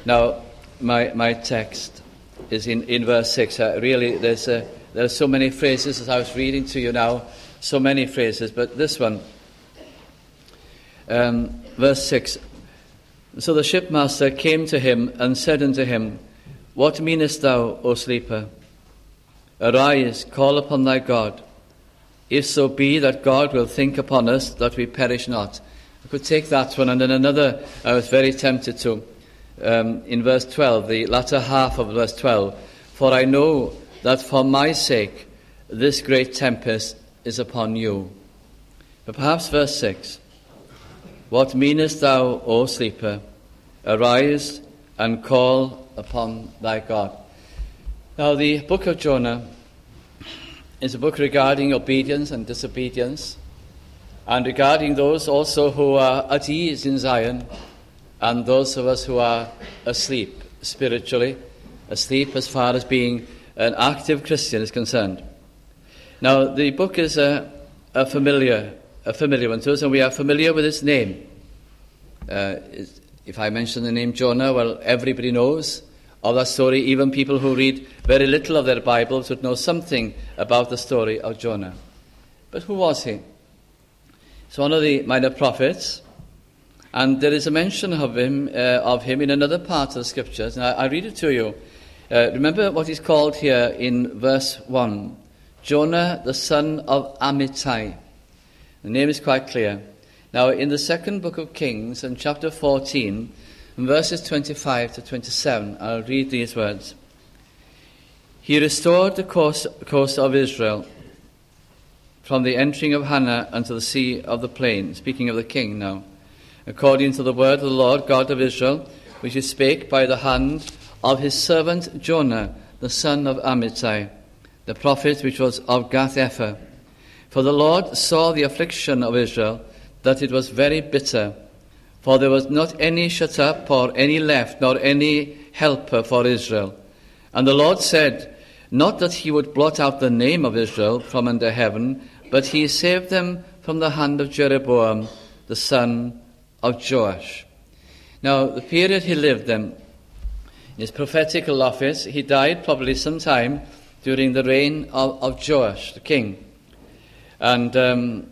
Now, my text is in verse 6. Really, there are so many phrases as I was reading to you now, so many phrases, but this one, verse 6. So the shipmaster came to him and said unto him, What meanest thou, O sleeper? Arise, call upon thy God. If so be that God will think upon us, that we perish not. I could take that one, and then another I was very tempted to. In verse 12, the latter half of verse 12. For I know that for my sake this great tempest is upon you. But perhaps verse 6. What meanest thou, O sleeper? Arise and call upon thy God. Now, the book of Jonah is a book regarding obedience and disobedience, and regarding those also who are at ease in Zion, and those of us who are asleep spiritually, asleep as far as being an active Christian is concerned. Now, the book is a familiar one to us, and we are familiar with its name. If I mention the name Jonah, well, everybody knows of that story. Even people who read very little of their Bibles would know something about the story of Jonah. But who was he? He's one of the minor prophets, and there is a mention of him in another part of the Scriptures. And I read it to you. Remember what he's called here in verse 1. Jonah, the son of Amittai. The name is quite clear. Now, in the second book of Kings, in chapter 14, in verses 25 to 27, I'll read these words. He restored the coast of Israel from the entering of Hannah unto the sea of the plain, speaking of the king now, according to the word of the Lord God of Israel, which he spake by the hand of his servant Jonah, the son of Amittai, the prophet which was of Gath-Epher. For the Lord saw the affliction of Israel, that it was very bitter, for there was not any shut up, or any left, nor any helper for Israel. And the Lord said, not that he would blot out the name of Israel from under heaven, but he saved them from the hand of Jeroboam, the son of Joash. Now, the period he lived in, his prophetical office, he died probably sometime during the reign of Joash, the king. And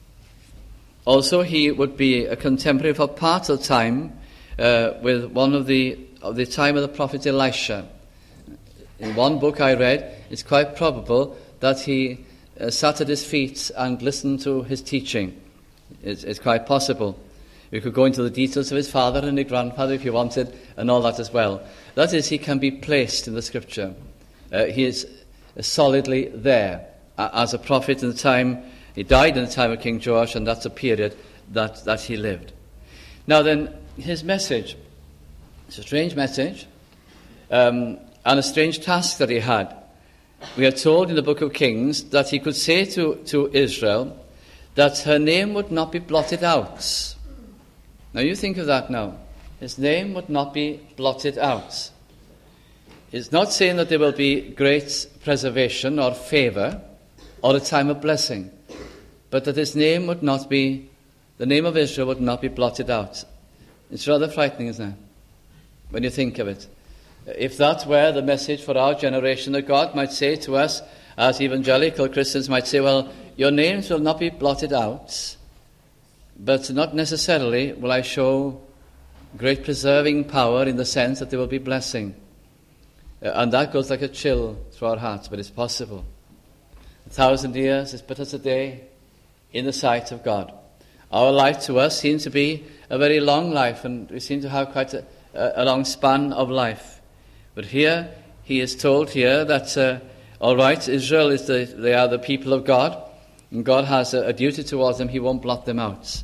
also he would be a contemporary for part of time with one of the time of the prophet Elisha. In one book I read, it's quite probable that he sat at his feet and listened to his teaching. It's quite possible. We could go into the details of his father and his grandfather if you wanted, and all that as well. That is, he can be placed in the Scripture. He is solidly there as a prophet in the time. He died in the time of King Joash, and that's a period that he lived. Now then, his message, it's a strange message, and a strange task that he had. We are told in the book of Kings that he could say to Israel that her name would not be blotted out. Now you think of that now. His name would not be blotted out. It's not saying that there will be great preservation or favour or a time of blessing, but that his name would not be, the name of Israel would not be blotted out. It's rather frightening, isn't it, when you think of it? If that were the message for our generation, that God might say to us, as evangelical Christians might say, well, your names will not be blotted out, but not necessarily will I show great preserving power in the sense that there will be blessing. And that goes like a chill through our hearts, but it's possible. 1,000 years is but as a day in the sight of God. Our life to us seems to be a very long life, and we seem to have quite a long span of life. But here, he is told here that, all right, Israel they are the people of God, and God has a duty towards them. He won't blot them out.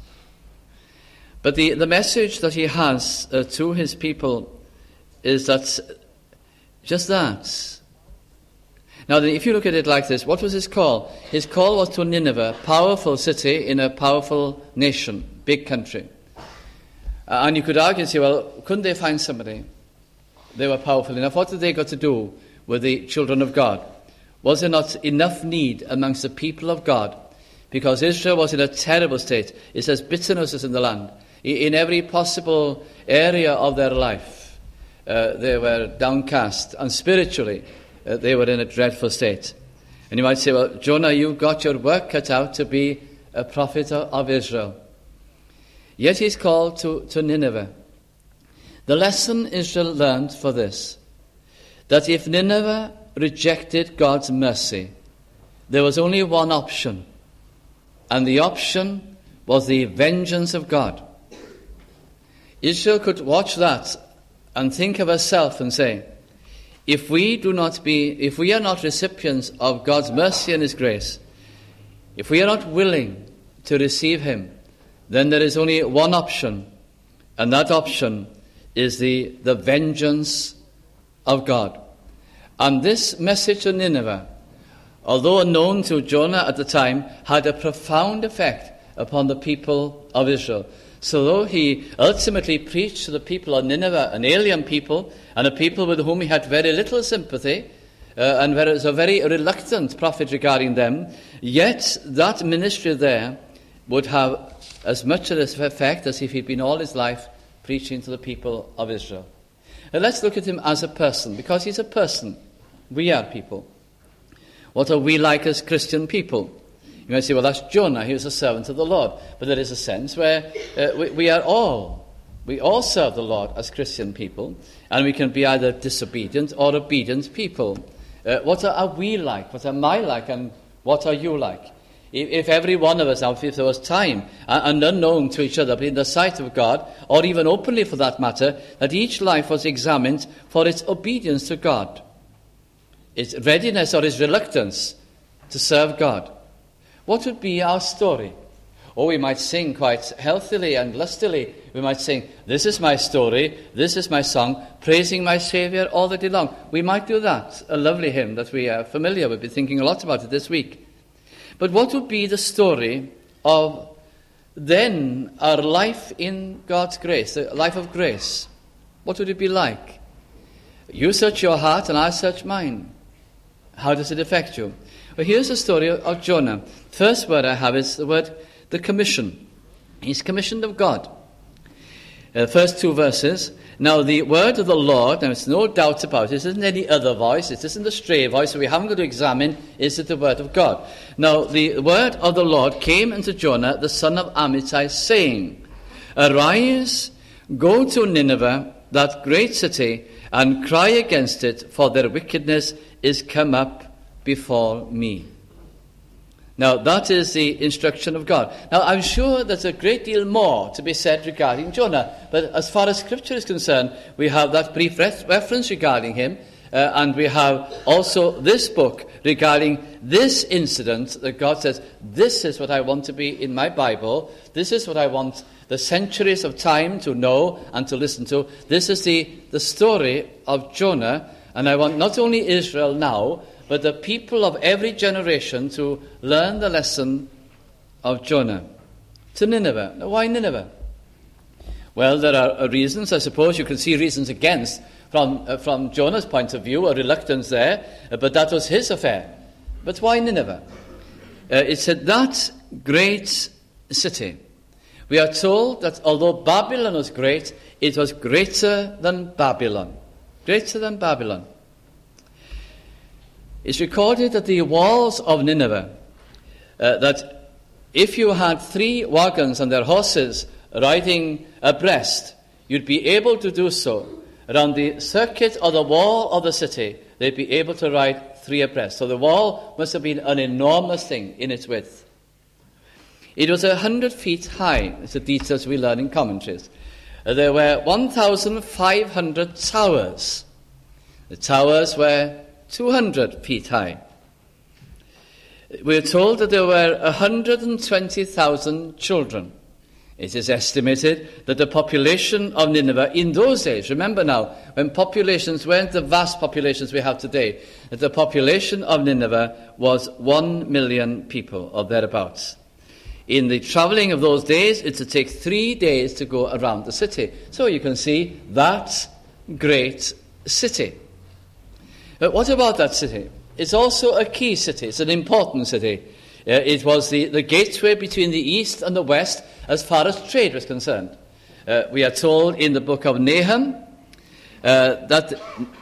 But the message that he has to his people is that just that. Now, if you look at it like this, what was his call? His call was to Nineveh, a powerful city in a powerful nation, big country. And you could argue and say, well, couldn't they find somebody? They were powerful enough. What did they got to do with the children of God? Was there not enough need amongst the people of God? Because Israel was in a terrible state. It says bitterness is in the land, in every possible area of their life. they were downcast, and spiritually they were in a dreadful state. And you might say, well, Jonah, you've got your work cut out to be a prophet of Israel. Yet he's called to Nineveh. The lesson Israel learned for this, that if Nineveh rejected God's mercy, there was only one option, and the option was the vengeance of God. Israel could watch that and think of herself and say, if we are not recipients of God's mercy and His grace, if we are not willing to receive Him, then there is only one option, and that option is the vengeance of God. And this message to Nineveh, although unknown to Jonah at the time, had a profound effect upon the people of Israel. So though he ultimately preached to the people of Nineveh, an alien people, and a people with whom he had very little sympathy, and was a very reluctant prophet regarding them, yet that ministry there would have as much of an effect as if he'd been all his life preaching to the people of Israel. Now let's look at him as a person, because he's a person. We are people. What are we like as Christian people? You might say, well, that's Jonah, he was a servant of the Lord. But there is a sense where we all serve the Lord as Christian people, and we can be either disobedient or obedient people. What are we like? What am I like? And what are you like? If every one of us now, if there was time, and unknown to each other, but in the sight of God, or even openly for that matter, that each life was examined for its obedience to God, its readiness or its reluctance to serve God, what would be our story? Or we might sing quite healthily and lustily. We might sing, this is my story, this is my song, praising my Saviour all the day long. We might do that, a lovely hymn that we are familiar with. We've been thinking a lot about it this week. But what would be the story of then our life in God's grace, the life of grace? What would it be like? You search your heart and I search mine. How does it affect you? Well, here's the story of Jonah. First word I have is the word, the commission. He's commissioned of God. First two verses. Now the word of the Lord, there is no doubt about it, isn't any other voice, it isn't a stray voice, so we haven't got to examine, is it the word of God? Now the word of the Lord came unto Jonah, the son of Amittai, saying, Arise, go to Nineveh, that great city, and cry against it, for their wickedness is come up before me. Now, that is the instruction of God. Now, I'm sure there's a great deal more to be said regarding Jonah, but as far as Scripture is concerned, we have that brief reference regarding him, and we have also this book regarding this incident that God says, this is what I want to be in my Bible, this is what I want the centuries of time to know and to listen to. This is the story of Jonah, and I want not only Israel now, but the people of every generation to learn the lesson of Jonah. To Nineveh. Now, why Nineveh? Well, there are reasons. I suppose you can see reasons against from Jonah's point of view, a reluctance there, but that was his affair. But why Nineveh? It's at that great city. We are told that although Babylon was great, it was greater than Babylon. Greater than Babylon. It's recorded that the walls of Nineveh, that if you had 3 wagons and their horses riding abreast, you'd be able to do so. Around the circuit or the wall of the city, they'd be able to ride 3 abreast. So the wall must have been an enormous thing in its width. It was 100 feet high. It's the details we learn in commentaries. There were 1,500 towers. The towers were 200 feet high. We are told that there were 120,000 children. It is estimated that the population of Nineveh in those days, remember now, when populations weren't the vast populations we have today, that the population of Nineveh was 1 million people or thereabouts. In the travelling of those days, it would take 3 days to go around the city. So you can see that great city. But what about that city? It's also a key city. It's an important city. It was the gateway between the east and the west as far as trade was concerned. We are told in the book of Nahum that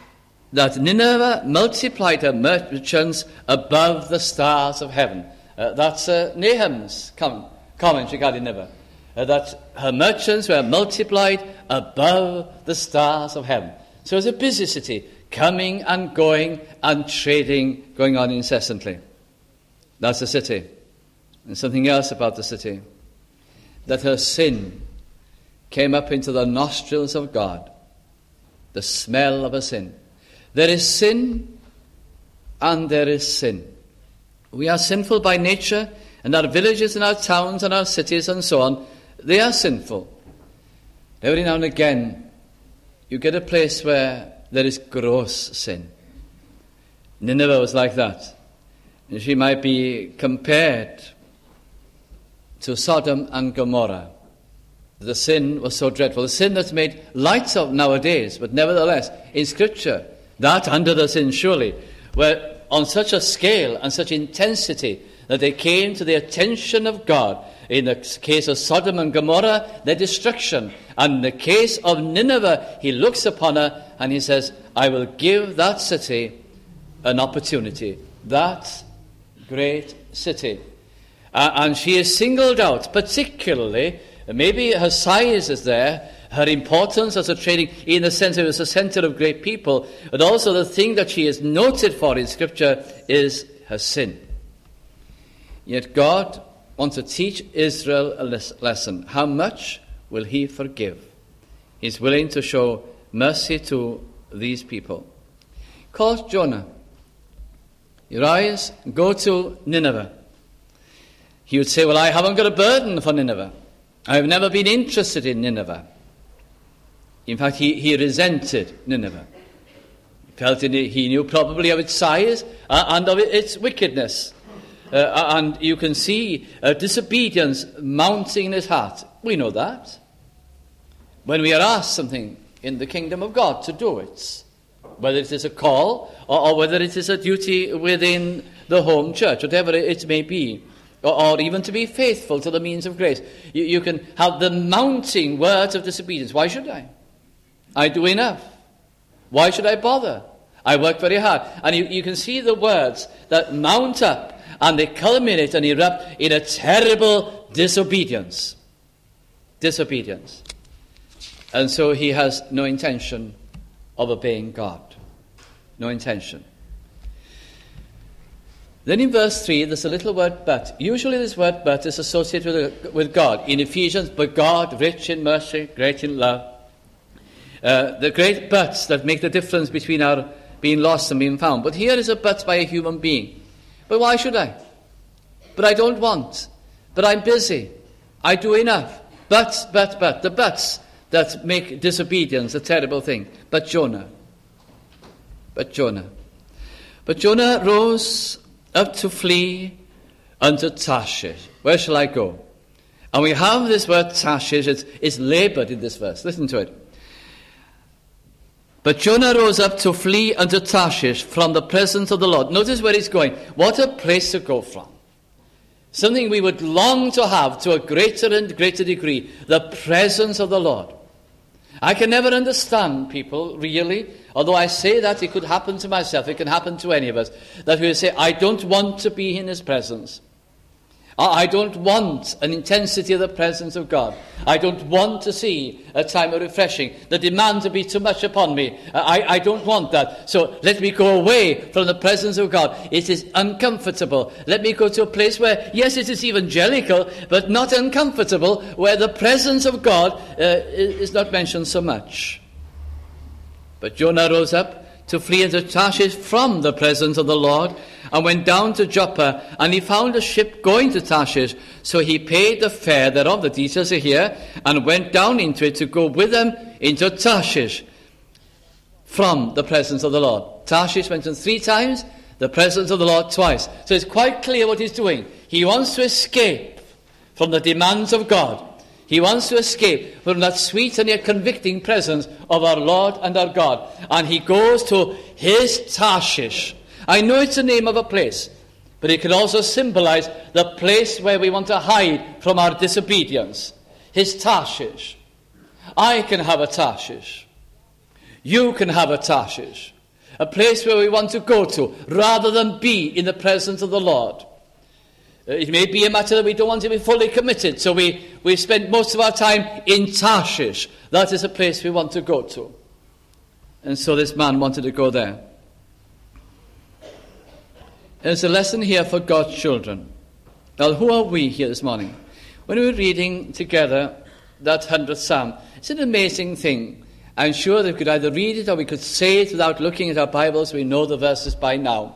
Nineveh multiplied her merchants above the stars of heaven. That's Nahum's comment regarding Nineveh. That her merchants were multiplied above the stars of heaven. So it's a busy city, coming and going and trading going on incessantly. That's the city. And something else about the city, that her sin came up into the nostrils of God, the smell of her sin. There is sin and there is sin. We are sinful by nature, and our villages and our towns and our cities and so on, they are sinful. Every now and again, you get a place where there is gross sin. Nineveh was like that. And she might be compared to Sodom and Gomorrah. The sin was so dreadful. The sin that's made light of nowadays, but nevertheless, in Scripture, that under the sin surely, were on such a scale and such intensity that they came to the attention of God. In the case of Sodom and Gomorrah, their destruction. And in the case of Nineveh, he looks upon her and he says, I will give that city an opportunity. That great city. And she is singled out, particularly, maybe her size is there, her importance as a trading, in the sense that it was a center of great people, but also the thing that she is noted for in Scripture is her sin. Yet God wants to teach Israel a lesson. How much will he forgive? He's willing to show mercy to these people. Call Jonah. You rise, go to Nineveh. He would say, well, I haven't got a burden for Nineveh. I've never been interested in Nineveh. In fact, he resented Nineveh. He felt he knew probably of its size and of its wickedness. And you can see disobedience mounting in his heart. We know that. When we are asked something in the kingdom of God to do it, whether it is a call or whether it is a duty within the home church, whatever it may be, or even to be faithful to the means of grace, you can have the mounting words of disobedience. Why should I? I do enough. Why should I bother? I work very hard. And you can see the words that mount up and they culminate and erupt in a terrible disobedience. Disobedience. And so he has no intention of obeying God. No intention. Then in verse 3, there's a little word but. Usually this word but is associated with God. In Ephesians, but God, rich in mercy, great in love. The great buts that make the difference between our being lost and being found. But here is a but by a human being. But why should I? But I don't want. But I'm busy. I do enough. But. The buts that make disobedience a terrible thing. But Jonah rose up to flee unto Tarshish. Where shall I go? And we have this word Tarshish. It's labored in this verse. Listen to it. But Jonah rose up to flee unto Tarshish from the presence of the Lord. Notice where he's going. What a place to go from. Something we would long to have to a greater and greater degree. The presence of the Lord. I can never understand people, really, although I say that it could happen to myself, it can happen to any of us, that we say, I don't want to be in his presence. I don't want an intensity of the presence of God. I don't want to see a time of refreshing. The demands will be too much upon me. I don't want that. So let me go away from the presence of God. It is uncomfortable. Let me go to a place where, yes, it is evangelical, but not uncomfortable, where the presence of God is not mentioned so much. But Jonah rose up to flee into Tarshish from the presence of the Lord, and went down to Joppa, and he found a ship going to Tarshish. So he paid the fare thereof, the details are here, and went down into it to go with them into Tarshish from the presence of the Lord. Tarshish mentioned 3 times, the presence of the Lord twice. So it's quite clear what he's doing. He wants to escape from the demands of God. He wants to escape from that sweet and yet convicting presence of our Lord and our God. And he goes to his Tarshish. I know it's the name of a place, but it can also symbolize the place where we want to hide from our disobedience. His Tarshish. I can have a Tarshish. You can have a Tarshish, a place where we want to go to, rather than be in the presence of the Lord. It may be a matter that we don't want to be fully committed, so we spend most of our time in Tarshish. That is a place we want to go to. And so this man wanted to go there. There's a lesson here for God's children. Now, who are we here this morning? When we're reading together that 100th Psalm, it's an amazing thing. I'm sure that we could either read it or we could say it without looking at our Bibles. We know the verses by now.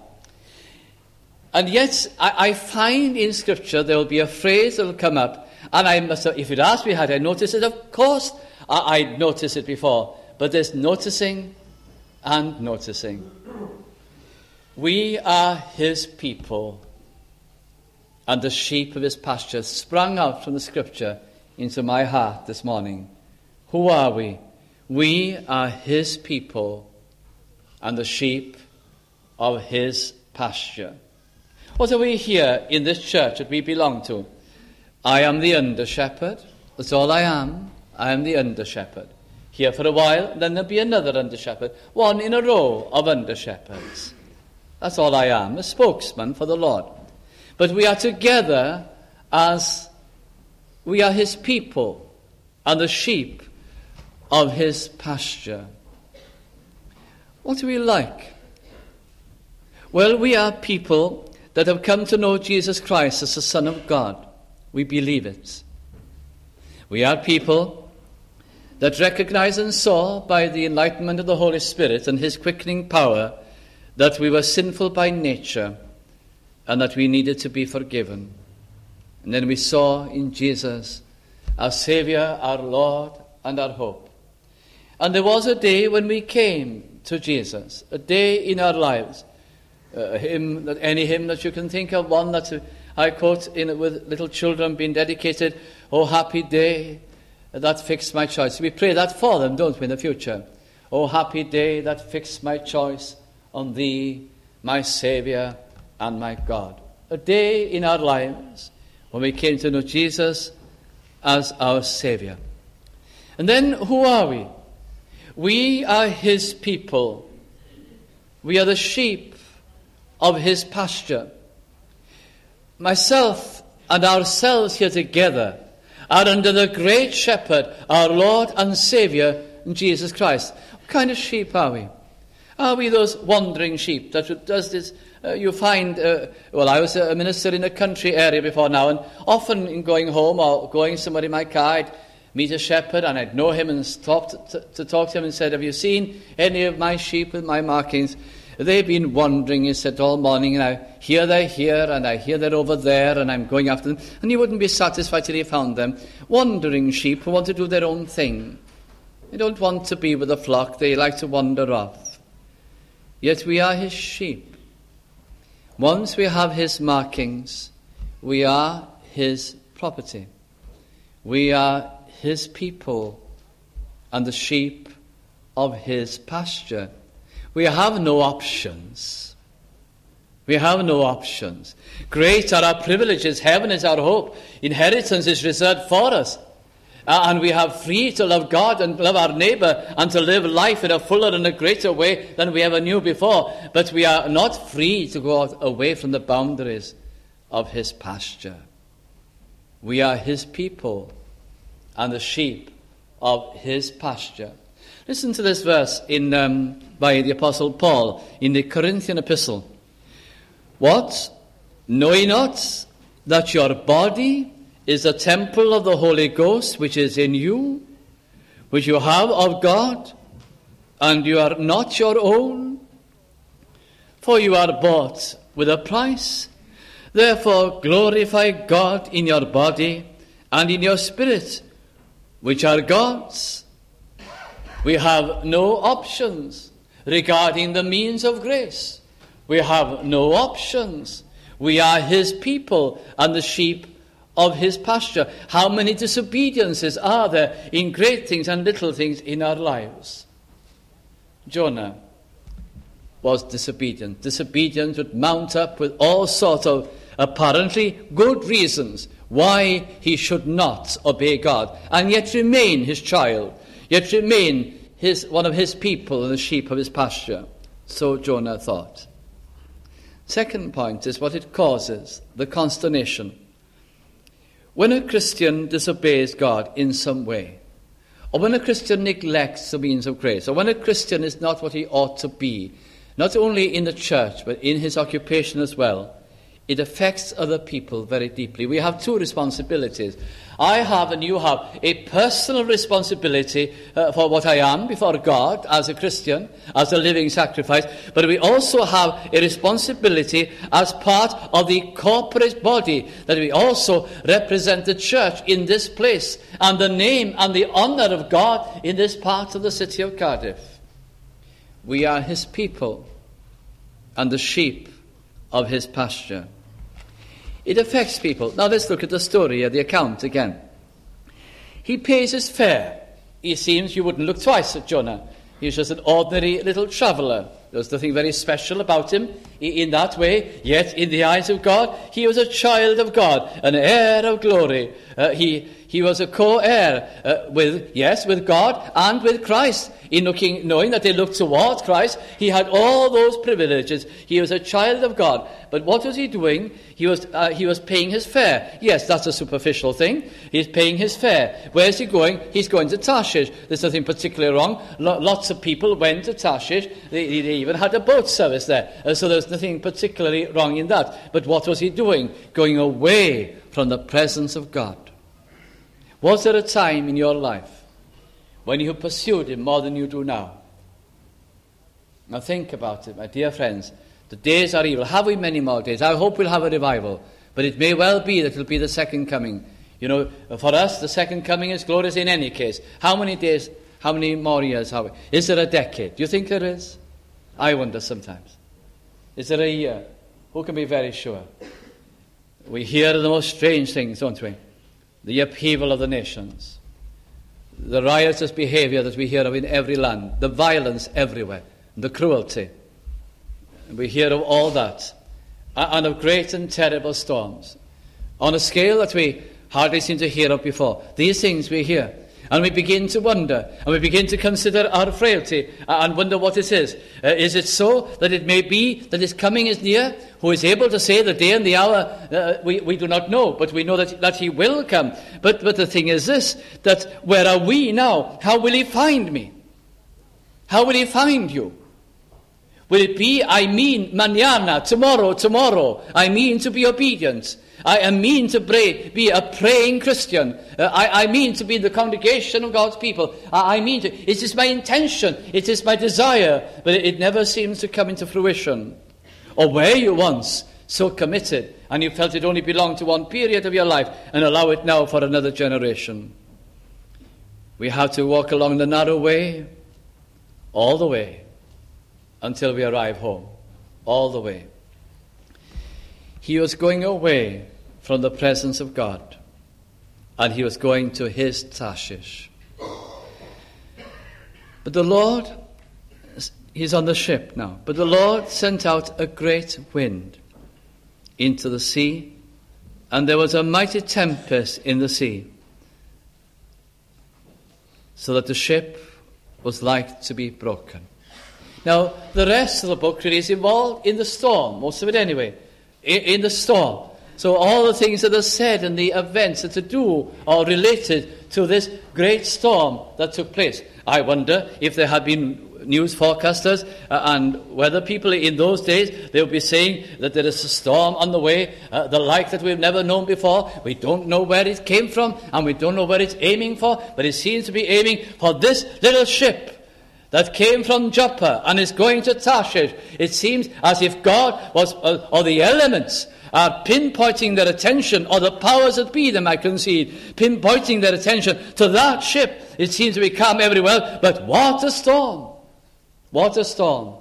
And yet, I find in Scripture there will be a phrase that will come up, and I must have, if you'd asked me, had I noticed it? Of course I'd noticed it before. But there's noticing and noticing. We are his people, and the sheep of his pasture sprung out from the Scripture into my heart this morning. Who are we? We are his people and the sheep of his pasture. What are we here in this church that we belong to? I am the under-shepherd. That's all I am. I am the under-shepherd. Here for a while, then there'll be another under-shepherd. One in a row of under-shepherds. That's all I am, a spokesman for the Lord. But we are together as we are his people and the sheep of his pasture. What are we like? Well, we are people that have come to know Jesus Christ as the Son of God. We believe it. We are people that recognize and saw by the enlightenment of the Holy Spirit and his quickening power that we were sinful by nature and that we needed to be forgiven. And then we saw in Jesus our Savior, our Lord, and our hope. And there was a day when we came to Jesus, a day in our lives, any hymn that you can think of, one that I quote with little children being dedicated, "Oh, happy day that fixed my choice." We pray that for them, don't we, in the future? "Oh, happy day that fixed my choice on thee, my Saviour and my God." A day in our lives when we came to know Jesus as our Saviour. And then, who are we? We are his people. We are the sheep of his pasture. Myself and ourselves here together are under the great shepherd, our Lord and Saviour, Jesus Christ. What kind of sheep are we? Are we those wandering sheep that does this? You find, I was a minister in a country area before now, and often in going home or going somewhere in my car, I'd meet a shepherd and I'd know him and stop to talk to him and said, "Have you seen any of my sheep with my markings? They've been wandering," he said, "all morning, and I hear they're here and I hear they're over there and I'm going after them." And you wouldn't be satisfied till you found them. Wandering sheep who want to do their own thing. They don't want to be with the flock. They like to wander off. Yet we are his sheep. Once we have his markings, we are his property. We are his people and the sheep of his pasture. We have no options. We have no options. Great are our privileges. Heaven is our hope. Inheritance is reserved for us. And we have free to love God and love our neighbor and to live life in a fuller and a greater way than we ever knew before. But we are not free to go away from the boundaries of his pasture. We are his people and the sheep of his pasture. Listen to this verse by the Apostle Paul in the Corinthian epistle. "What? Know ye not that your body is the temple of the Holy Ghost which is in you, which you have of God, and you are not your own? For you are bought with a price. Therefore glorify God in your body and in your spirit, which are God's." We have no options regarding the means of grace. We have no options. We are his people and the sheep of his pasture. How many disobediences are there in great things and little things in our lives? Jonah was disobedient. Disobedience would mount up with all sorts of apparently good reasons why he should not obey God, and yet remain his child, yet remain one of his people and the sheep of his pasture. So Jonah thought. Second point is what it causes, the consternation. When a Christian disobeys God in some way, or when a Christian neglects the means of grace, or when a Christian is not what he ought to be, not only in the church, but in his occupation as well, it affects other people very deeply. We have two responsibilities. I have and you have a personal responsibility for what I am before God as a Christian, as a living sacrifice, but we also have a responsibility as part of the corporate body, that we also represent the church in this place and the name and the honour of God in this part of the city of Cardiff. We are his people and the sheep of his pasture. It affects people. Now let's look at the story, the account again. He pays his fare. It seems you wouldn't look twice at Jonah. He's just an ordinary little traveller. There's nothing very special about him in that way. Yet in the eyes of God, he was a child of God, an heir of glory. He was a co-heir with God and with Christ. Knowing that they looked towards Christ, he had all those privileges. He was a child of God. But what was he doing? He was paying his fare. Yes, that's a superficial thing. He's paying his fare. Where is he going? He's going to Tarshish. There's nothing particularly wrong. Lots of people went to Tarshish. They even had a boat service there. So there's nothing particularly wrong in that. But what was he doing? Going away from the presence of God. Was there a time in your life when you pursued him more than you do now? Now think about it, my dear friends. The days are evil. Have we many more days? I hope we'll have a revival. But it may well be that it'll be the second coming. You know, for us, the second coming is glorious in any case. How many days, how many more years have we? Is there a decade? Do you think there is? I wonder sometimes. Is there a year? Who can be very sure? We hear the most strange things, don't we? The upheaval of the nations, the riotous behavior that we hear of in every land, the violence everywhere, the cruelty. We hear of all that, and of great and terrible storms, on a scale that we hardly seem to hear of before. These things we hear, and we begin to wonder, and we begin to consider our frailty, and wonder what it is. Is it so that it may be that his coming is near? Who is able to say the day and the hour? We do not know, but we know that he will come. But the thing is this, that where are we now? How will he find me? How will he find you? Will it be, I mean, mañana, tomorrow, I mean to be obedient. I mean to be a praying Christian. I mean to be in the congregation of God's people. It is my intention, it is my desire, but it never seems to come into fruition. Or were you once so committed, and you felt it only belonged to one period of your life, and allow it now for another generation? We have to walk along the narrow way, all the way, until we arrive home, all the way. He was going away from the presence of God, and he was going to his Tarshish. But the Lord, he's on the ship now, but the Lord sent out a great wind into the sea, and there was a mighty tempest in the sea, so that the ship was like to be broken. Now, the rest of the book really is involved in the storm, most of it anyway, in the storm. So all the things that are said and the events that are due or related to this great storm that took place. I wonder if there had been news forecasters and weather people in those days, they would be saying that there is a storm on the way, the like that we've never known before. We don't know where it came from, and we don't know where it's aiming for, but it seems to be aiming for this little ship that came from Joppa and is going to Tarshish. It seems as if God was, or the elements, are pinpointing their attention, or the powers that be, them I concede, pinpointing their attention to that ship. It seems to be calm everywhere, but what a storm! What a storm!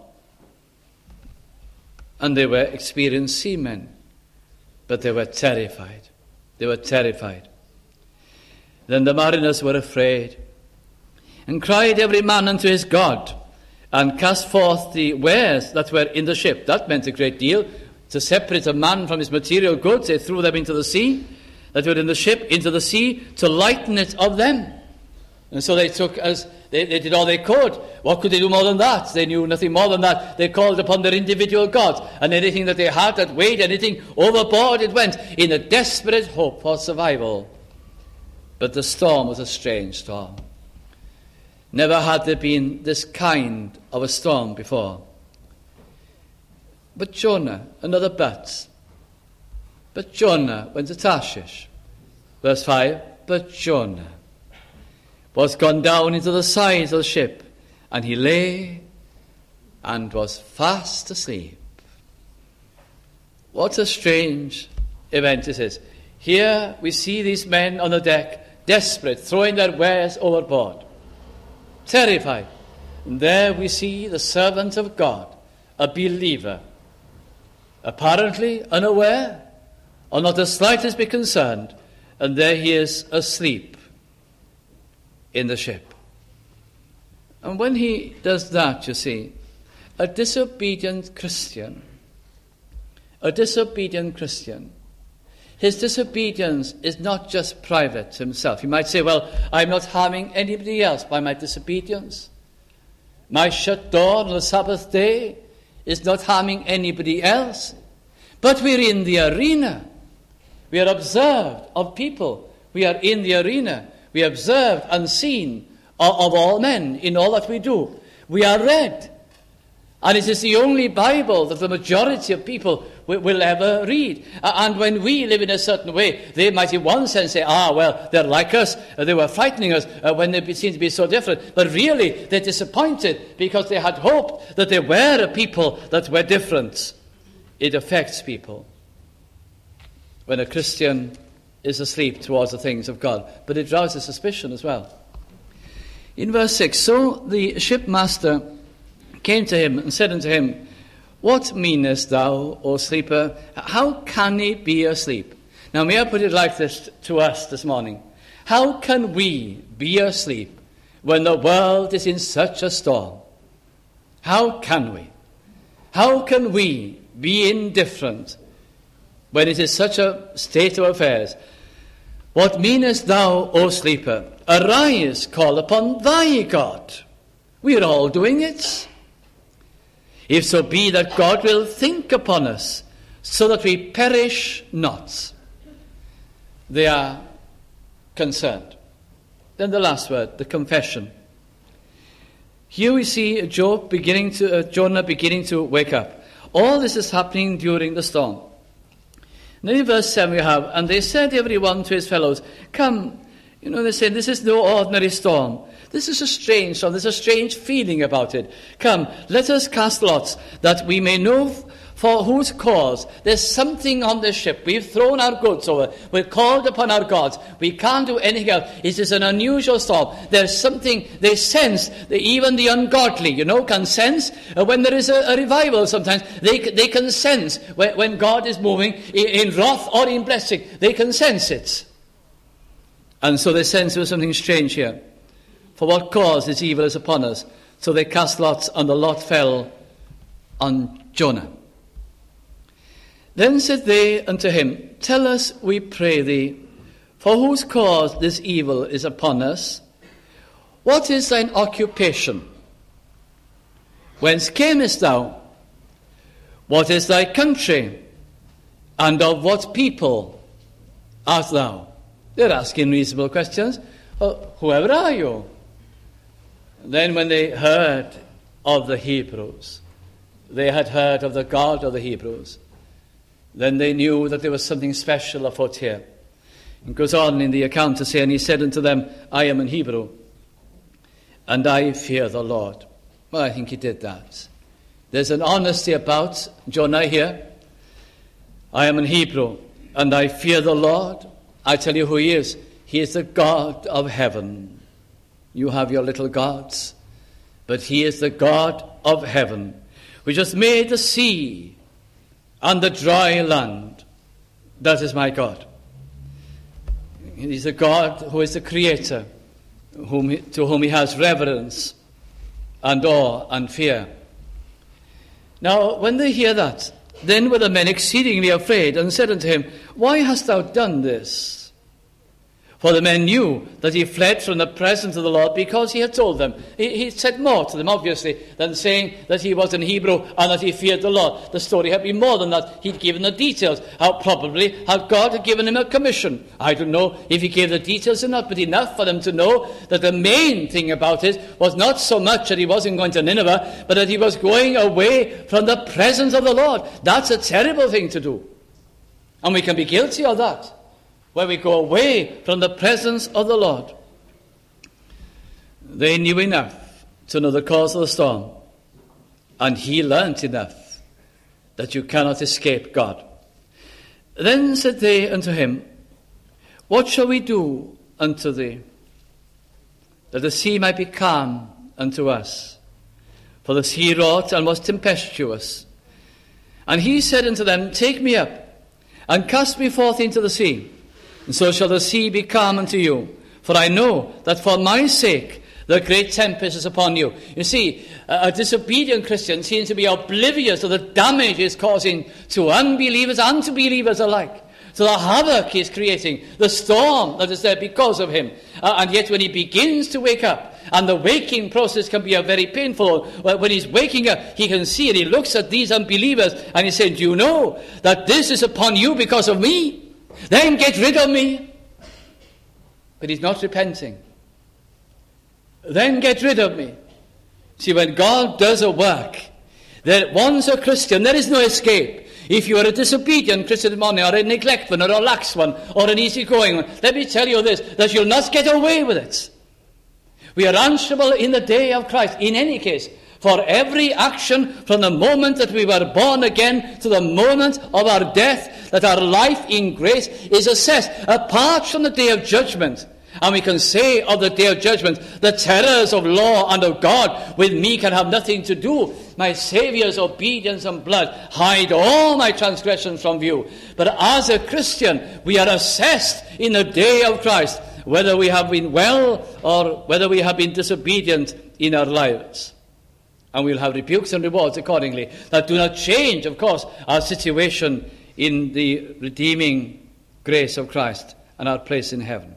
And they were experienced seamen, but they were terrified. They were terrified. Then the mariners were afraid, and cried every man unto his God, and cast forth the wares that were in the ship. That meant a great deal. To separate a man from his material goods, they threw them into the sea, that were in the ship, into the sea, to lighten it of them. And so they took as they did all they could. What could they do more than that? They knew nothing more than that. They called upon their individual gods, and anything that they had that weighed anything overboard, it went in a desperate hope for survival. But the storm was a strange storm. Never had there been this kind of a storm before. But Jonah, another but. But Jonah went to Tarshish. Verse 5, but Jonah was gone down into the sides of the ship, and he lay and was fast asleep. What a strange event this is. Here we see these men on the deck, desperate, throwing their wares overboard, terrified. And there we see the servant of God, a believer, apparently unaware, or not the slightest bit concerned, and there he is asleep in the ship. And when he does that, you see, a disobedient Christian, his disobedience is not just private to himself. He might say, well, I'm not harming anybody else by my disobedience. My shut door on the Sabbath day is not harming anybody else. But we're in the arena. We are observed of people. We are in the arena. We are observed and seen of all men in all that we do. We are read. And it is the only Bible that the majority of people will ever read. And when we live in a certain way, they might in one sense say, well, they're like us. They were frightening us when they seem to be so different. But really, they're disappointed because they had hoped that they were a people that were different. It affects people when a Christian is asleep towards the things of God. But it rouses suspicion as well. In verse 6, so the shipmaster came to him and said unto him, what meanest thou, O sleeper? How can he be asleep? Now may I put it like this to us this morning. How can we be asleep when the world is in such a storm? How can we? How can we be indifferent when it is such a state of affairs? What meanest thou, O sleeper? Arise, call upon thy God. We are all doing it. If so be that God will think upon us, so that we perish not. They are concerned. Then the last word, the confession. Here we see Jonah beginning to wake up. All this is happening during the storm. And then in verse 7 we have, and they said every one to his fellows, come, they said, this is no ordinary storm. This is a strange storm. There's a strange feeling about it. Come, let us cast lots, that we may know for whose cause. There's something on this ship. We've thrown our goods over. We've called upon our gods. We can't do anything else. It is an unusual storm. There's something they sense. Even the ungodly, can sense when there is a revival sometimes. They can sense when God is moving in wrath or in blessing. They can sense it. And so they sense there was something strange here. For what cause this evil is upon us? So they cast lots, and the lot fell on Jonah. Then said they unto him, tell us, we pray thee, for whose cause this evil is upon us? What is thine occupation? Whence camest thou? What is thy country? And of what people art thou? They're asking reasonable questions. Whoever are you? Then when they heard of the Hebrews, they had heard of the God of the Hebrews, then they knew that there was something special afoot here. It goes on in the account to say, and he said unto them, I am an Hebrew, and I fear the Lord. Well, I think he did that. There's an honesty about Jonah here. I am an Hebrew, and I fear the Lord. I tell you who he is. He is the God of heaven. You have your little gods, but he is the God of heaven, which has made the sea and the dry land. That is my God. He's a God who is the creator, to whom he has reverence and awe and fear. Now, when they hear that, then were the men exceedingly afraid, and said unto him, why hast thou done this? For the men knew that he fled from the presence of the Lord because he had told them. He said more to them, obviously, than saying that he was an Hebrew and that he feared the Lord. The story had been more than that. He'd given the details. How God had given him a commission. I don't know if he gave the details or not, but enough for them to know that the main thing about it was not so much that he wasn't going to Nineveh, but that he was going away from the presence of the Lord. That's a terrible thing to do. And we can be guilty of that, where we go away from the presence of the Lord. They knew enough to know the cause of the storm, and he learnt enough that you cannot escape God. Then said they unto him, What shall we do unto thee, that the sea might be calm unto us? For the sea wrought and was tempestuous. And he said unto them, Take me up, and cast me forth into the sea, and so shall the sea be calm unto you. For I know that for my sake the great tempest is upon you. You see, a disobedient Christian seems to be oblivious of the damage he's causing to unbelievers and to believers alike. So the havoc he's creating, the storm that is there because of him. And yet when he begins to wake up, and the waking process can be a very painful one. When he's waking up, he can see it. He looks at these unbelievers and he says, Do you know that this is upon you because of me? Then get rid of me. But he's not repenting. Then get rid of me. See, when God does a work, that once a Christian, there is no escape. If you are a disobedient Christian morning, or a neglect one, or a lax one, or an easygoing one, let me tell you this, that you'll not get away with it. We are answerable in the day of Christ, in any case, for every action from the moment that we were born again to the moment of our death, that our life in grace is assessed apart from the day of judgment. And we can say of the day of judgment, the terrors of law and of God with me can have nothing to do. My Saviour's obedience and blood hide all my transgressions from view. But as a Christian, we are assessed in the day of Christ, whether we have been well or whether we have been disobedient in our lives. And we'll have rebukes and rewards accordingly that do not change, of course, our situation in the redeeming grace of Christ and our place in heaven.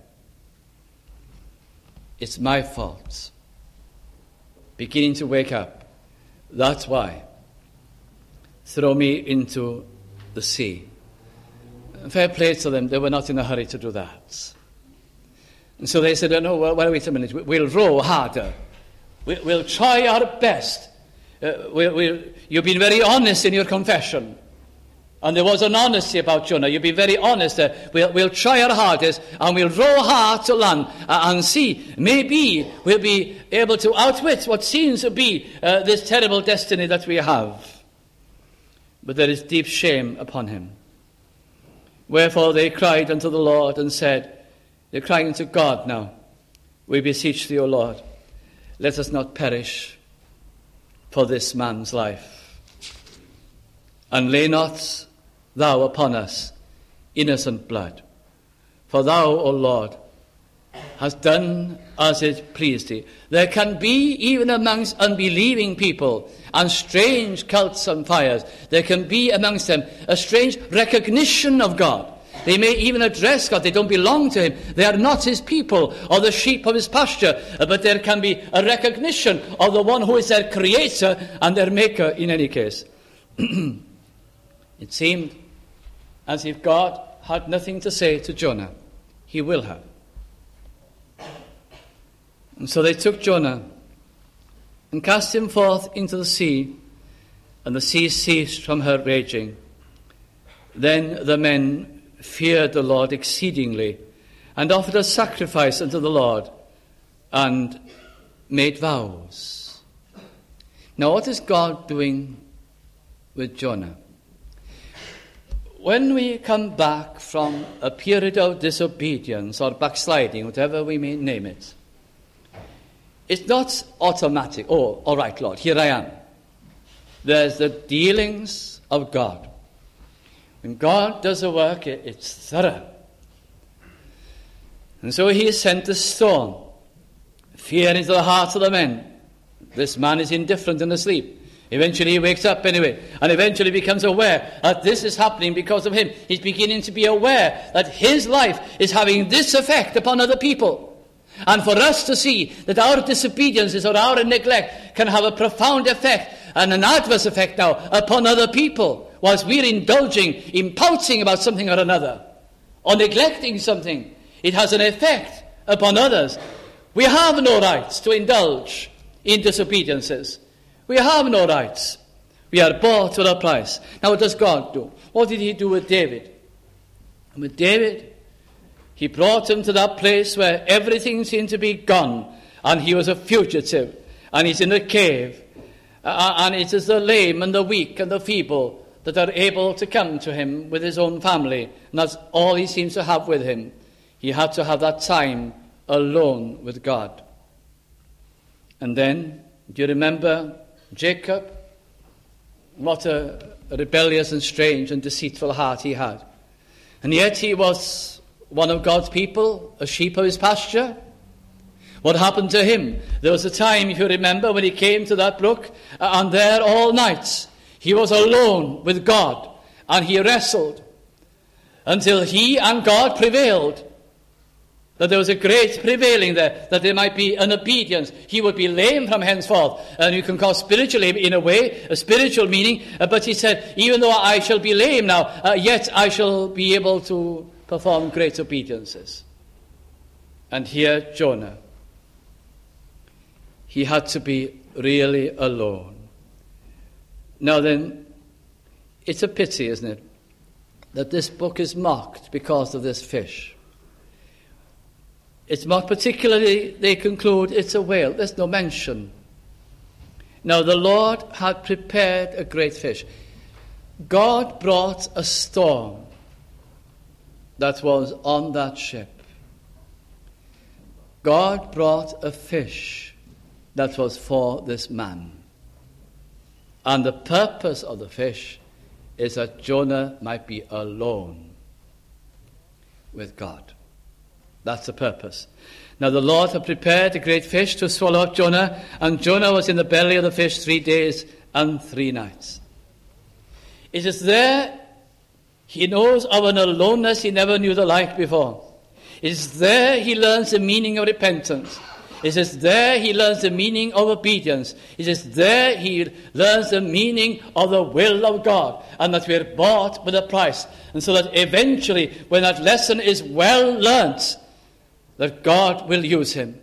It's my fault. Beginning to wake up. That's why. Throw me into the sea. Fair play to them, they were not in a hurry to do that. And so they said, no, well, wait a minute, we'll row harder. We'll try our best. You've been very honest in your confession. And there was an honesty about Jonah. You've been very honest. We'll try our hardest and we'll row hard to land and see. Maybe we'll be able to outwit what seems to be this terrible destiny that we have. But there is deep shame upon him. Wherefore they cried unto the Lord and said, they're crying unto God now, we beseech thee, O Lord, let us not perish for this man's life. And lay not thou upon us innocent blood. For thou, O Lord, hast done as it pleased thee. There can be, even amongst unbelieving people and strange cults and fires, there can be amongst them a strange recognition of God. They may even address God. They don't belong to him. They are not his people or the sheep of his pasture. But there can be a recognition of the one who is their creator and their maker in any case. It seemed as if God had nothing to say to Jonah. He will have. And so they took Jonah and cast him forth into the sea, and the sea ceased from her raging. Then the men feared the Lord exceedingly, and offered a sacrifice unto the Lord, and made vows. Now, what is God doing with Jonah? When we come back from a period of disobedience or backsliding, whatever we may name it, it's not automatic. Oh, all right, Lord, here I am. There's the dealings of God. When God does a work, it's thorough. And so he sent a storm, fear into the hearts of the men. This man is indifferent and asleep. Eventually he wakes up anyway, and eventually becomes aware that this is happening because of him. He's beginning to be aware that his life is having this effect upon other people. And for us to see that our disobediences or our neglect can have a profound effect and an adverse effect now upon other people, whilst we're indulging in pouting about something or another, or neglecting something, it has an effect upon others. We have no rights to indulge in disobediences. We have no rights. We are bought with a price. Now what does God do? What did he do with David? And with David, he brought him to that place where everything seemed to be gone, and he was a fugitive, and he's in a cave, and it is the lame and the weak and the feeble that are able to come to him with his own family, and that's all he seems to have with him. He had to have that time alone with God. And then, do you remember Jacob? What a rebellious and strange and deceitful heart he had. And yet he was one of God's people, a sheep of his pasture. What happened to him? There was a time, if you remember, when he came to that brook, and there all night he was alone with God, and he wrestled until he and God prevailed. That there was a great prevailing there, that there might be an obedience. He would be lame from henceforth. And you can call spiritual lame in a way, a spiritual meaning. But he said, even though I shall be lame now, yet I shall be able to perform great obediences. And here Jonah, he had to be really alone. Now then, it's a pity, isn't it, that this book is marked because of this fish. It's marked particularly, they conclude, it's a whale. There's no mention. Now, the Lord had prepared a great fish. God brought a storm that was on that ship. God brought a fish that was for this man. And the purpose of the fish is that Jonah might be alone with God. That's the purpose. Now the Lord had prepared a great fish to swallow up Jonah, and Jonah was in the belly of the fish 3 days and 3 nights. It is there he knows of an aloneness he never knew the like before. It is there he learns the meaning of repentance. It is there he learns the meaning of obedience. It is there he learns the meaning of the will of God, and that we are bought with a price. And so that eventually, when that lesson is well learnt, that God will use him.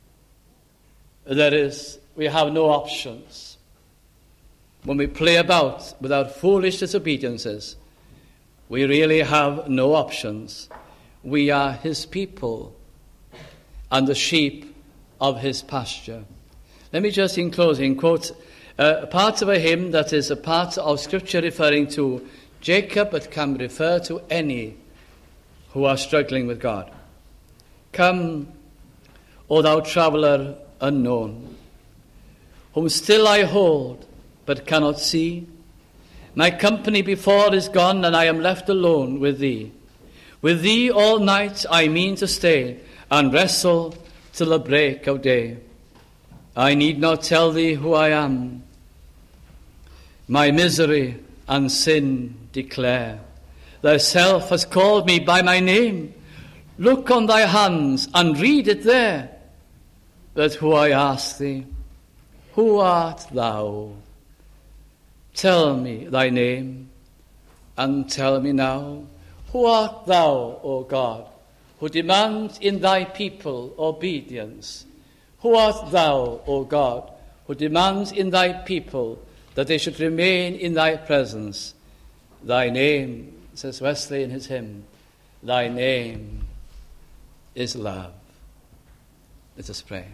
We have no options. When we play about with our foolish disobediences, we really have no options. We are his people and the sheep of his pasture. Let me just, in closing, quote parts of a hymn that is a part of Scripture referring to Jacob, but can refer to any who are struggling with God. Come, O thou traveller unknown, whom still I hold, but cannot see. My company before is gone, and I am left alone with thee. With thee all night I mean to stay, and wrestle till the break of day. I need not tell thee who I am. My misery and sin declare. Thyself has called me by my name. Look on thy hands and read it there. But who I ask thee, who art thou? Tell me thy name, and tell me now, who art thou, O God, who demands in thy people obedience? Who art thou, O God, who demands in thy people that they should remain in thy presence? Thy name, says Wesley in his hymn, thy name is love. Let us pray.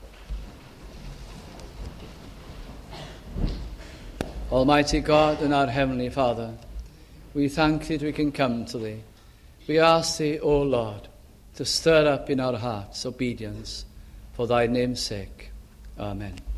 Almighty God and our Heavenly Father, we thank thee that we can come to thee. We ask thee, O Lord, to stir up in our hearts obedience for thy name's sake. Amen.